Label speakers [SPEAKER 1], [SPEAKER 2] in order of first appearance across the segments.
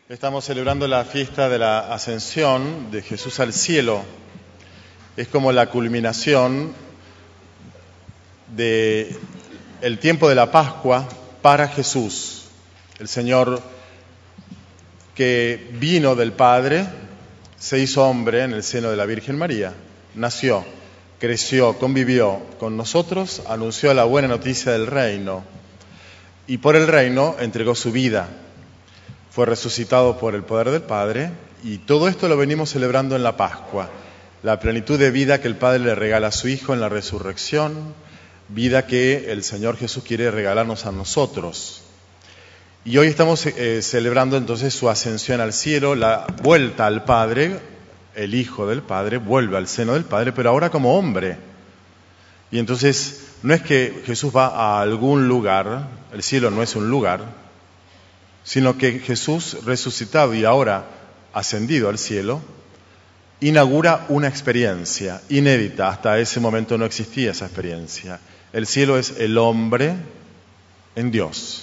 [SPEAKER 1] Estamos celebrando la fiesta de la ascensión de Jesús al cielo. Es como la culminación del tiempo de la Pascua para Jesús, el Señor que vino del Padre, se hizo hombre en el seno de la Virgen María, nació, creció, convivió con nosotros, anunció la buena noticia del reino y por el reino entregó su vida. Fue resucitado por el poder del Padre y todo esto lo venimos celebrando en la Pascua, la plenitud de vida que el Padre le regala a su Hijo en la resurrección, vida que el Señor Jesús quiere regalarnos a nosotros. Y hoy estamos celebrando entonces su ascensión al cielo, la vuelta al Padre, el Hijo del Padre vuelve al seno del Padre, pero ahora como hombre. Y entonces no es que Jesús va a algún lugar, el cielo no es un lugar, sino que Jesús resucitado y ahora ascendido al cielo, inaugura una experiencia inédita. Hasta ese momento no existía esa experiencia. El cielo es el hombre en Dios.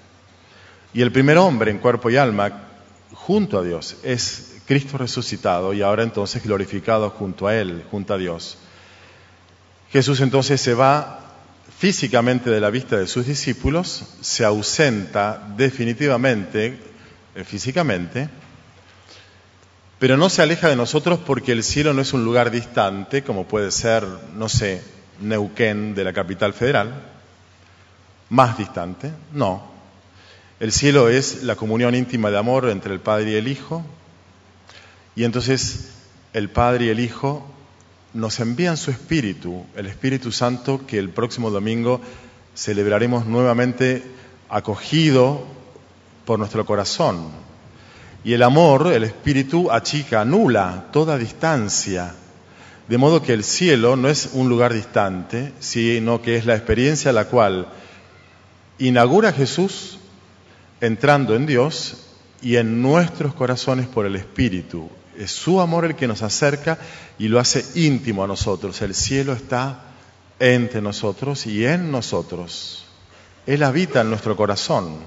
[SPEAKER 1] Y el primer hombre en cuerpo y alma junto a Dios es Cristo resucitado y ahora entonces glorificado junto a Él, junto a Dios. Jesús entonces se va físicamente de la vista de sus discípulos, se ausenta definitivamente, físicamente, pero no se aleja de nosotros porque el cielo no es un lugar distante, como puede ser, no sé, Neuquén de la capital federal, más distante, no. El cielo es la comunión íntima de amor entre el Padre y el Hijo, y entonces el Padre y el Hijo nos envían su Espíritu, el Espíritu Santo, que el próximo domingo celebraremos nuevamente acogido por nuestro corazón. Y el amor, el Espíritu, achica, anula toda distancia, de modo que el cielo no es un lugar distante, sino que es la experiencia la cual inaugura Jesús entrando en Dios y en nuestros corazones por el Espíritu. Es su amor el que nos acerca y lo hace íntimo a nosotros. El cielo está entre nosotros y en nosotros. Él habita en nuestro corazón.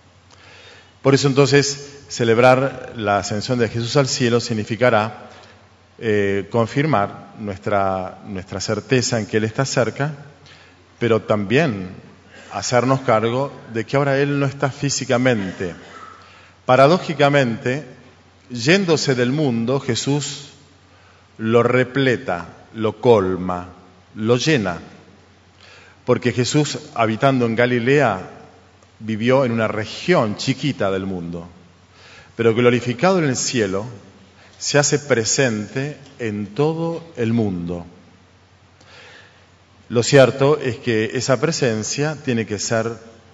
[SPEAKER 1] Por eso entonces celebrar la ascensión de Jesús al cielo significará confirmar nuestra certeza en que Él está cerca, pero también hacernos cargo de que ahora Él no está físicamente. Paradójicamente, yéndose del mundo, Jesús lo repleta, lo colma, lo llena. Porque Jesús, habitando en Galilea, vivió en una región chiquita del mundo. Pero glorificado en el cielo, se hace presente en todo el mundo. Lo cierto es que esa presencia tiene que ser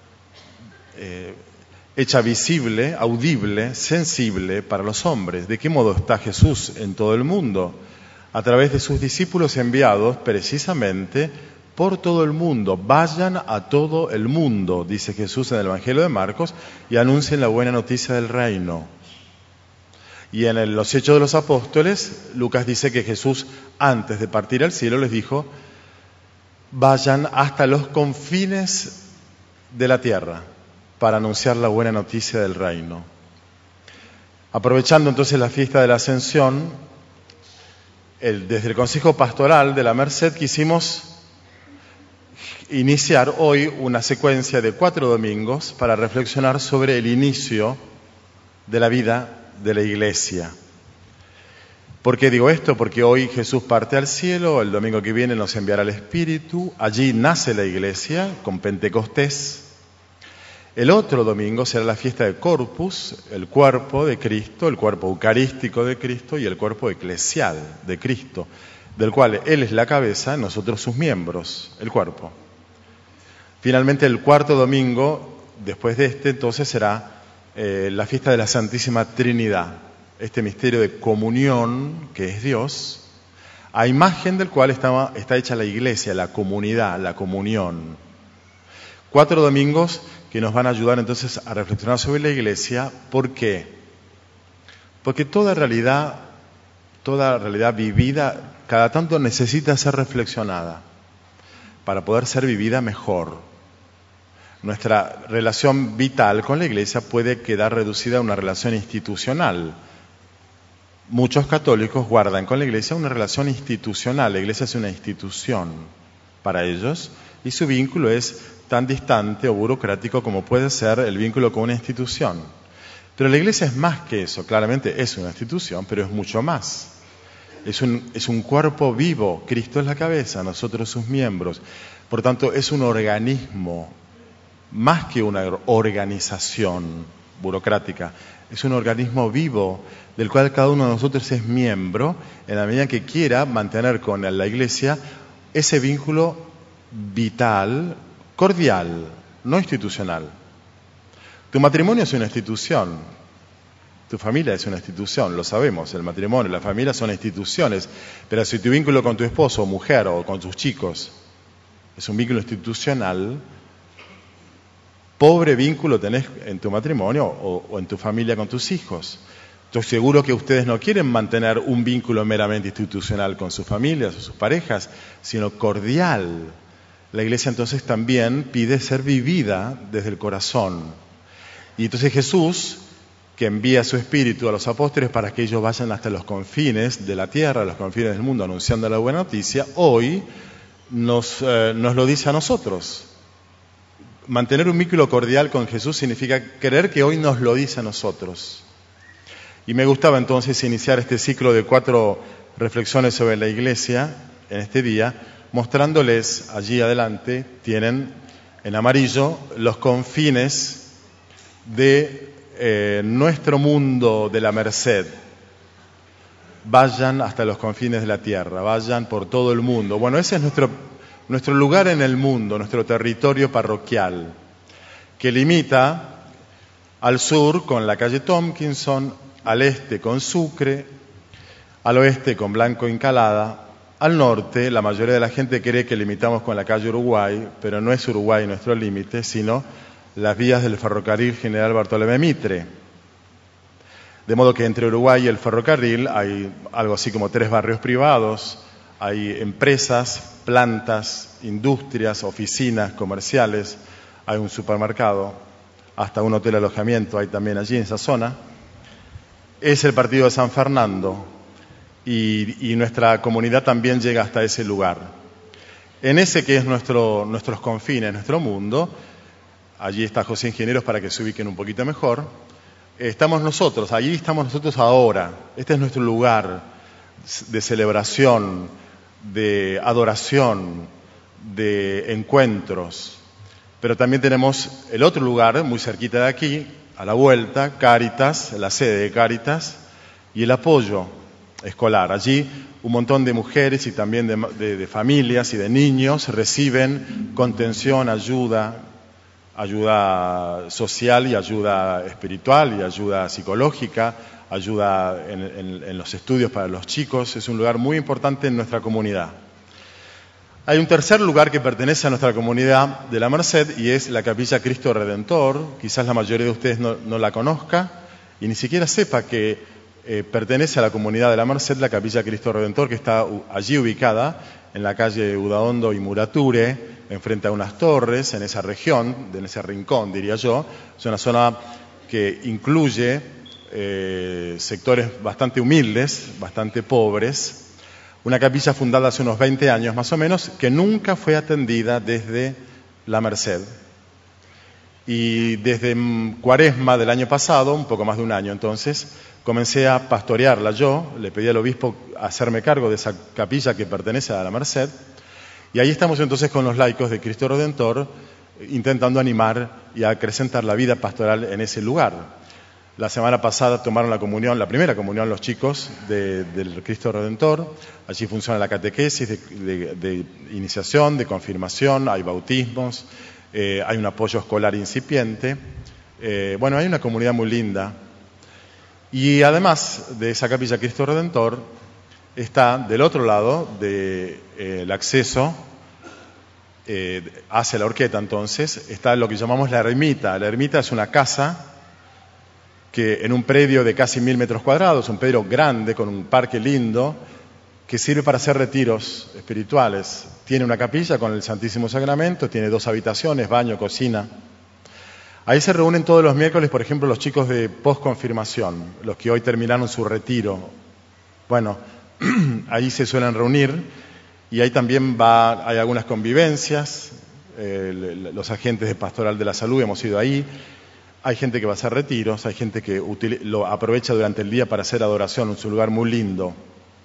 [SPEAKER 1] hecha visible, audible, sensible para los hombres. ¿De qué modo está Jesús en todo el mundo? A través de sus discípulos enviados precisamente por todo el mundo. Vayan a todo el mundo, dice Jesús en el Evangelio de Marcos, y anuncien la buena noticia del reino. Y en los Hechos de los Apóstoles, Lucas dice que Jesús, antes de partir al cielo, les dijo: vayan hasta los confines de la tierra para anunciar la buena noticia del reino. Aprovechando entonces la fiesta de la Ascensión, desde el Consejo Pastoral de la Merced quisimos iniciar hoy una secuencia de 4 domingos para reflexionar sobre el inicio de la vida de la Iglesia. ¿Por qué digo esto? Porque hoy Jesús parte al cielo, el domingo que viene nos enviará el Espíritu, allí nace la Iglesia con Pentecostés. El otro domingo será la fiesta de Corpus, el cuerpo de Cristo, el cuerpo eucarístico de Cristo y el cuerpo eclesial de Cristo, del cual Él es la cabeza, nosotros sus miembros, el cuerpo. Finalmente el cuarto domingo, después de entonces será la fiesta de la Santísima Trinidad, este misterio de comunión que es Dios, a imagen del cual está hecha la Iglesia, la comunidad, la comunión. 4 domingos que nos van a ayudar entonces a reflexionar sobre la Iglesia. ¿Por qué? Porque toda realidad vivida cada tanto necesita ser reflexionada para poder ser vivida mejor. Nuestra relación vital con la Iglesia puede quedar reducida a una relación institucional. Muchos católicos guardan con la Iglesia una relación institucional. La Iglesia es una institución para ellos y su vínculo es tan distante o burocrático como puede ser el vínculo con una institución. Pero la Iglesia es más que eso. Claramente es una institución, pero es mucho más. Es un cuerpo vivo. Cristo es la cabeza, nosotros sus miembros. Por tanto, es un organismo, más que una organización burocrática. Es un organismo vivo del cual cada uno de nosotros es miembro en la medida que quiera mantener con la Iglesia ese vínculo vital, cordial, no institucional. Tu matrimonio es una institución, tu familia es una institución, lo sabemos, el matrimonio, la familia son instituciones, pero si tu vínculo con tu esposo o mujer o con tus chicos es un vínculo institucional, pobre vínculo tenés en tu matrimonio o en tu familia con tus hijos. Estoy seguro que ustedes no quieren mantener un vínculo meramente institucional con sus familias o sus parejas, sino cordial. La Iglesia entonces también pide ser vivida desde el corazón. Y entonces Jesús, que envía su Espíritu a los apóstoles para que ellos vayan hasta los confines de la tierra, los confines del mundo, anunciando la buena noticia, hoy nos lo dice a nosotros. Mantener un vínculo cordial con Jesús significa creer que hoy nos lo dice a nosotros. Y me gustaba entonces iniciar este ciclo de 4 reflexiones sobre la Iglesia en este día, mostrándoles allí adelante, tienen en amarillo, los confines de nuestro mundo de la merced. Vayan hasta los confines de la tierra, vayan por todo el mundo. Bueno, ese es nuestro lugar en el mundo, nuestro territorio parroquial, que limita al sur con la calle Tompkinson, al este con Sucre, al oeste con Blanco Encalada, al norte la mayoría de la gente cree que limitamos con la calle Uruguay, pero no es Uruguay nuestro límite, sino las vías del ferrocarril General Bartolomé Mitre. De modo que entre Uruguay y el ferrocarril hay algo así como 3 barrios privados, hay empresas, plantas, industrias, oficinas, comerciales, hay un supermercado, hasta un hotel alojamiento hay también allí en esa zona. Es el partido de San Fernando y nuestra comunidad también llega hasta ese lugar. En ese que es nuestros confines, nuestro mundo, allí está José Ingenieros para que se ubiquen un poquito mejor, allí estamos nosotros ahora. Este es nuestro lugar de celebración, de adoración, de encuentros. Pero también tenemos el otro lugar, muy cerquita de aquí, a la vuelta, Cáritas, la sede de Cáritas, y el apoyo escolar. Allí un montón de mujeres y también de familias y de niños reciben contención, ayuda social y ayuda espiritual y ayuda psicológica, ayuda en los estudios para los chicos. Es un lugar muy importante en nuestra comunidad. Hay un tercer lugar que pertenece a nuestra comunidad de la Merced y es la Capilla Cristo Redentor. Quizás la mayoría de ustedes no la conozca y ni siquiera sepa que pertenece a la comunidad de la Merced la Capilla Cristo Redentor, que está allí ubicada en la calle Udaondo y Murature, enfrente a unas torres, en esa región, en ese rincón diría yo. Es una zona que incluye sectores bastante humildes, bastante pobres. Una capilla fundada hace unos 20 años más o menos, que nunca fue atendida desde la Merced. Y desde Cuaresma del año pasado, un poco más de un año entonces, comencé a pastorearla yo, le pedí al obispo hacerme cargo de esa capilla que pertenece a la Merced, y ahí estamos entonces con los laicos de Cristo Redentor, intentando animar y acrecentar la vida pastoral en ese lugar. La semana pasada tomaron la primera comunión los chicos del Cristo Redentor. Allí funciona la catequesis de iniciación, de confirmación, hay bautismos, hay un apoyo escolar incipiente. Hay una comunidad muy linda. Y además de esa capilla Cristo Redentor, está del otro lado del acceso hacia la Horqueta, entonces, está lo que llamamos la ermita. La ermita es una casa que en un predio de casi 1000 metros cuadrados, un predio grande con un parque lindo, que sirve para hacer retiros espirituales. Tiene una capilla con el Santísimo Sacramento, tiene 2 habitaciones, baño, cocina, Ahí se reúnen todos los miércoles, por ejemplo, los chicos de postconfirmación, los que hoy terminaron su retiro. Bueno, ahí se suelen reunir y ahí también hay algunas convivencias. Los agentes de Pastoral de la Salud hemos ido ahí. Hay gente que va a hacer retiros, hay gente que lo aprovecha durante el día para hacer adoración, es un lugar muy lindo.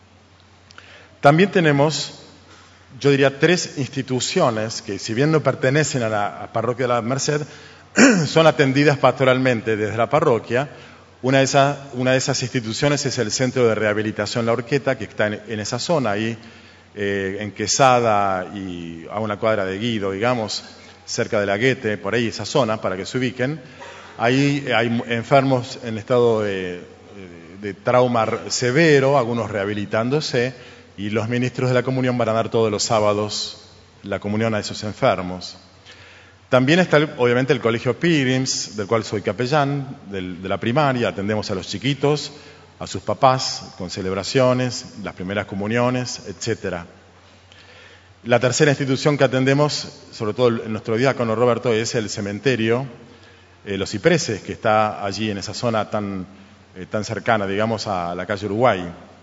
[SPEAKER 1] También tenemos, yo diría, 3 instituciones que, si bien no pertenecen a la Parroquia de la Merced, son atendidas pastoralmente desde la parroquia. Una de esas instituciones es el Centro de Rehabilitación La Horqueta, que está en esa zona, ahí en Quesada y a una cuadra de Guido, digamos, cerca de la Guete, por ahí esa zona, para que se ubiquen. Ahí hay enfermos en estado de trauma severo, algunos rehabilitándose, y los ministros de la comunión van a dar todos los sábados la comunión a esos enfermos. También está, obviamente, el Colegio Pilgrims, del cual soy capellán, de la primaria. Atendemos a los chiquitos, a sus papás, con celebraciones, las primeras comuniones, etc. La tercera institución que atendemos, sobre todo nuestro diácono Roberto, es el cementerio Los Cipreses, que está allí en esa zona tan cercana, digamos, a la calle Uruguay.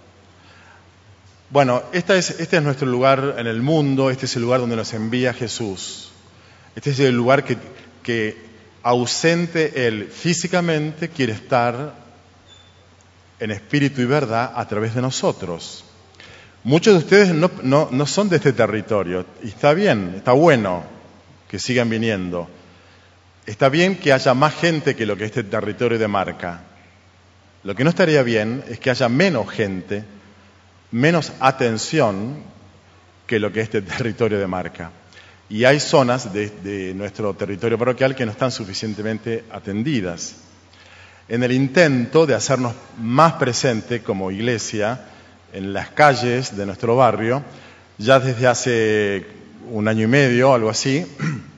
[SPEAKER 1] Bueno, este es nuestro lugar en el mundo, este es el lugar donde nos envía Jesús. Este es el lugar que ausente Él físicamente, quiere estar en espíritu y verdad a través de nosotros. Muchos de ustedes no son de este territorio, y está bien, está bueno que sigan viniendo. Está bien que haya más gente que lo que este territorio demarca. Lo que no estaría bien es que haya menos gente, menos atención que lo que este territorio demarca. Y hay zonas de nuestro territorio parroquial que no están suficientemente atendidas. En el intento de hacernos más presente como iglesia en las calles de nuestro barrio, ya desde hace 1 año y medio, algo así,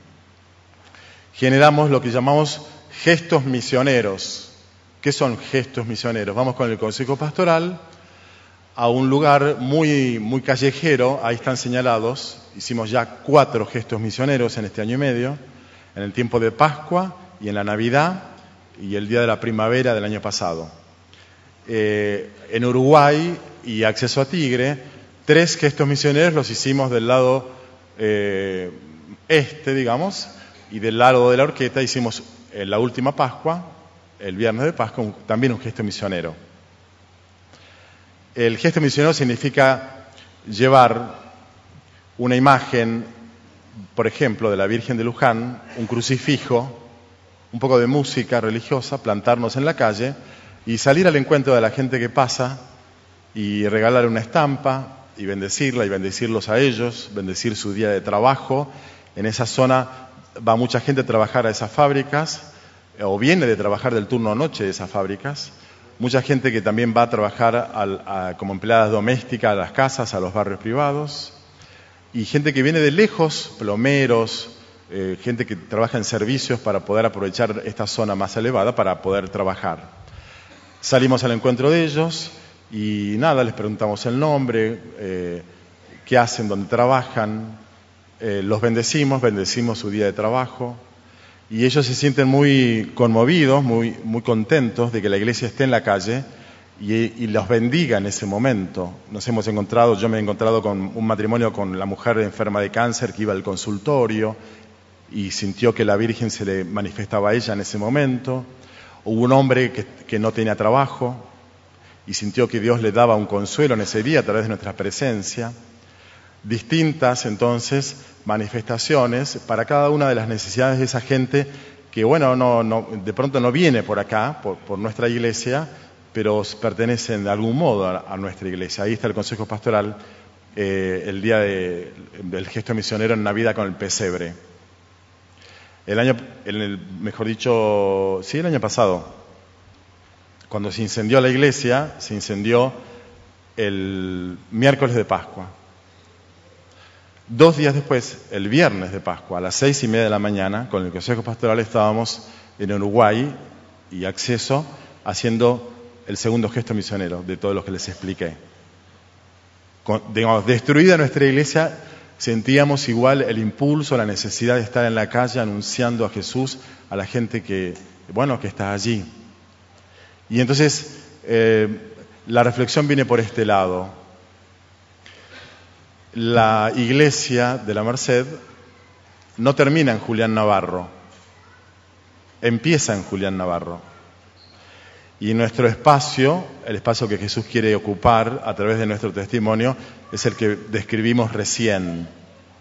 [SPEAKER 1] generamos lo que llamamos gestos misioneros. ¿Qué son gestos misioneros? Vamos con el Consejo Pastoral a un lugar muy, muy callejero, ahí están señalados. Hicimos ya 4 gestos misioneros en este año y medio, en el tiempo de Pascua y en la Navidad y el día de la primavera del año pasado. En Uruguay y Acceso a Tigre, 3 gestos misioneros los hicimos del lado digamos, y del lado de la Horqueta hicimos en la última Pascua, el viernes de Pascua, también un gesto misionero. El gesto misionero significa llevar una imagen, por ejemplo, de la Virgen de Luján, un crucifijo, un poco de música religiosa, plantarnos en la calle y salir al encuentro de la gente que pasa y regalarle una estampa y bendecirla y bendecirlos a ellos, bendecir su día de trabajo. En esa zona va mucha gente a trabajar a esas fábricas o viene de trabajar del turno noche de esas fábricas. Mucha gente que también va a trabajar como empleadas domésticas a las casas, a los barrios privados. Y gente que viene de lejos, plomeros, gente que trabaja en servicios para poder aprovechar esta zona más elevada para poder trabajar. Salimos al encuentro de ellos y nada, les preguntamos el nombre, qué hacen, dónde trabajan, los bendecimos su día de trabajo. Y ellos se sienten muy conmovidos, muy contentos de que la iglesia esté en la calle y los bendiga en ese momento. Yo me he encontrado con un matrimonio con la mujer enferma de cáncer que iba al consultorio y sintió que la Virgen se le manifestaba a ella en ese momento. Hubo un hombre que no tenía trabajo y sintió que Dios le daba un consuelo en ese día a través de nuestra presencia. Distintas, entonces, manifestaciones para cada una de las necesidades de esa gente que, de pronto no viene por acá, por nuestra iglesia, pero pertenecen de algún modo a nuestra iglesia. Ahí está el Consejo Pastoral, el día del gesto misionero en Navidad con el pesebre. El año pasado, cuando se incendió la iglesia, se incendió el miércoles de Pascua. 2 días después, el viernes de Pascua, a las 6:30 de la mañana, con el Consejo Pastoral estábamos en Uruguay y Acceso haciendo el segundo gesto misionero de todos los que les expliqué. Destruida nuestra iglesia, sentíamos igual el impulso, la necesidad de estar en la calle anunciando a Jesús a la gente que está allí. Y entonces la reflexión viene por este lado. La iglesia de la Merced no termina en Julián Navarro, empieza en Julián Navarro. Y nuestro espacio, el espacio que Jesús quiere ocupar a través de nuestro testimonio, es el que describimos recién.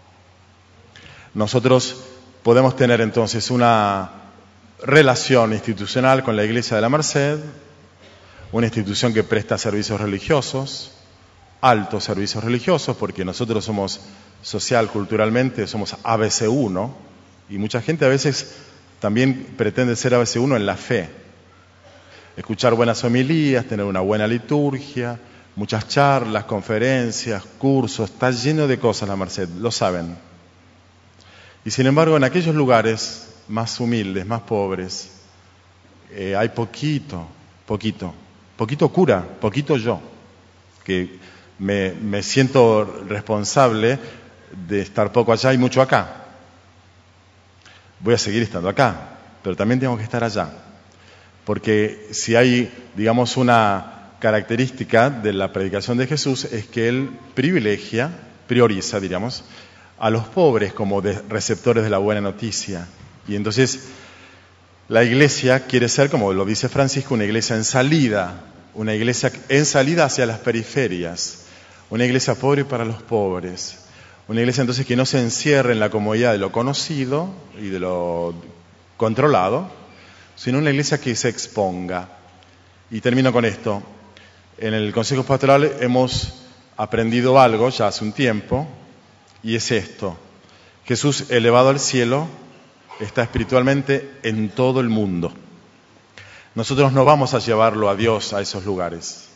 [SPEAKER 1] Nosotros podemos tener entonces una relación institucional con la Iglesia de la Merced, una institución que presta servicios religiosos, altos servicios religiosos, porque nosotros somos social, culturalmente, somos ABC1, y mucha gente a veces también pretende ser ABC1 en la fe. Escuchar buenas homilías, tener una buena liturgia, muchas charlas, conferencias, cursos, está lleno de cosas la Merced, lo saben. Y sin embargo, en aquellos lugares más humildes, más pobres, hay poquito cura, poquito yo, que me siento responsable de estar poco allá y mucho acá. Voy a seguir estando acá, pero también tengo que estar allá. Porque si hay, digamos, una característica de la predicación de Jesús es que Él prioriza, diríamos, a los pobres como receptores de la buena noticia. Y entonces la iglesia quiere ser, como lo dice Francisco, una iglesia en salida hacia las periferias, una iglesia pobre para los pobres, una iglesia entonces que no se encierre en la comodidad de lo conocido y de lo controlado, sino una iglesia que se exponga. Y termino con esto. En el Consejo Pastoral hemos aprendido algo ya hace un tiempo, y es esto: Jesús, elevado al cielo, está espiritualmente en todo el mundo. Nosotros no vamos a llevarlo a Dios a esos lugares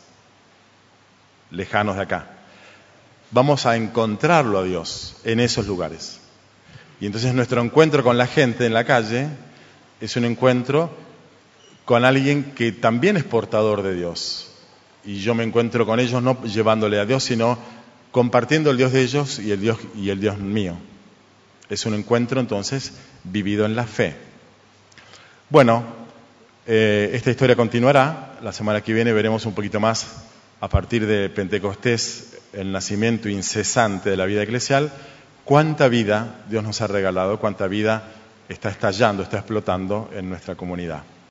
[SPEAKER 1] lejanos de acá. Vamos a encontrarlo a Dios en esos lugares. Y entonces nuestro encuentro con la gente en la calle es un encuentro con alguien que también es portador de Dios. Y yo me encuentro con ellos no llevándole a Dios, sino compartiendo el Dios de ellos y el Dios mío. Es un encuentro entonces vivido en la fe. Bueno, esta historia continuará. La semana que viene veremos un poquito más, a partir de Pentecostés, el nacimiento incesante de la vida eclesial, cuánta vida Dios nos ha regalado, cuánta vida está estallando, está explotando en nuestra comunidad.